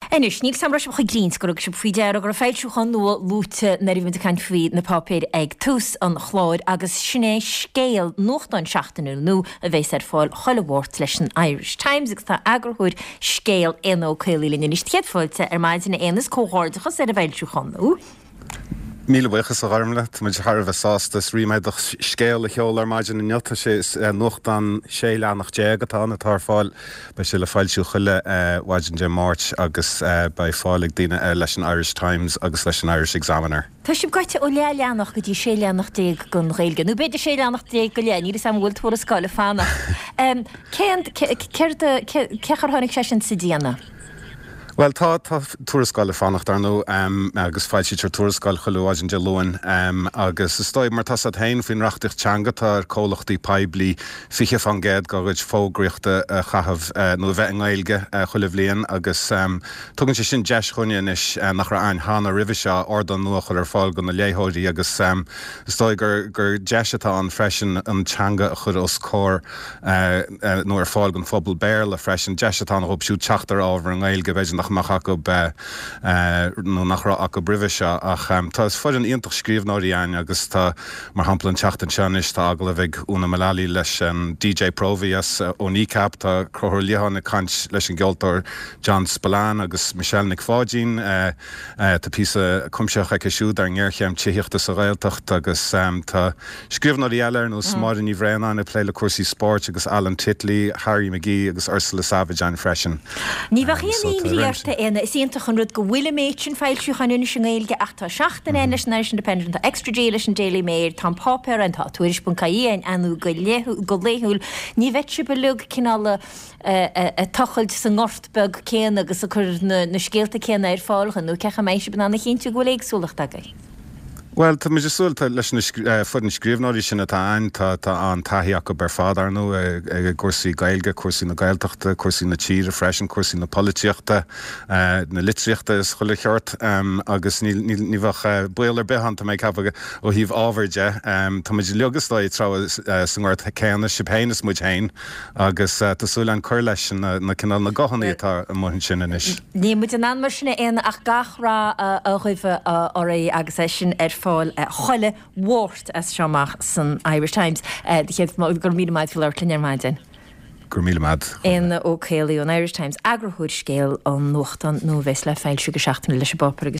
En is níl sam chu Greenscrug se fao dear agur féilisiúchan nó lúte na rihn can faoi na papéir ag tús an chláir agus sinné scéal nóchtan seachtainú nó a bheits fáil chollehhart leis an Irish Times agus tá agurthúid scéal ó chéilílinn is tiadfáilte maidin na éanas cóhardachas a bhéilisiúchan nó. Míle buchas a armle, muid Harbh sásta riméidech scéal a cheolar maidin na nniuta sé nóchtan sé leannach déagatá na tar fáil ba se le fáilisiú chuile waidin de March agus ba fáillig daine leis an Irish Times agus leis an Irish Examiner. Tá sib gaite ó leannach go dtí sé leannach déag gon réilge. Nú beidir sé leannach déag go lean, ní sam bhfuil tuair a sáile fána. Cechar tháinig sé sin sa díana? Well, tá túrascáil fannacht nó agus fáilsí túrascáil choúáin de loin agus stoid mar tas hain fin rachtich teanga tá cólachtaí peblií fiche fan géad goid fógriachta chahabh nó bheith ngailge choilehléon agus tugann sé sin deis chuine is nach ra ein hána rih se ordan nuach ar fáil go na léthirí agus stoid gur deisitá an freisin an teanga a chur os cór nó ar fáil gon fphobal béir le freisin deisitá op siú teachtar ábhar an ngailge beidir nach mach go nó nachra a go brihise ach tá is fuid an ionintach scríbhnáirí aine agus tá mar hamplan teachtain seanis tá agla bheith úna melalí leis an DJ Provias ó Nícap tá crothir líhan na cant leis an geoltóir John Spillane agus Michelle Nic Fáidín tá písa cumseach ag siúd ar ngeircheam tíochtta sa réaltacht agus tá scríbhnáirí eile nó smárin í bhréanna na pléile cuasaí sport agus Alan Titley, Harry McGee agus Ursula Savage an freisin. Ní bhíon is íontach an rud go bhfuile méidsin fáilisiú chaúna sin ghilge achta seachtain Irish Independent a Extra Jailish an Daily Mail tá pápéir an tá tuairis.caí anú go léthúil ní bheitse belug cinál a tochail san ngortbeg céan agus a chur na scéalta céanna ar fáilchan nó cecha méise banna chénte go léagsúlacht agaí. Well, tá muidir súilta leis fud an scríbhnáirí sinna tá an taithíach go bar fád nó cuasaí gailge, cuasaí na gailteachta, cuasaí na tíre freisin, cuasaí na políochta, na litríochta is chuile cheart agus ní bhah buil ar behan tá méid cabha ó híomh ábhairde. Tá muidir leogastáid trá san ghairt céanna sibhéanas muid hain agus tásúla an chuir leis na cinál na gahannaí atá mhain sin inis. Ní muid an anmar sinna éana ach gachrá a chuimh orthaí agus é sin fáil choile mhórt as seamach san Irish Times. Chéad gur míle maid fill leirlinn ar maidin. Gur míle maid. In ó chéalaí an Irish Times agrahúid scéal an nuachtan nó bheits le féilisiú go seachtainna leis a bopur agus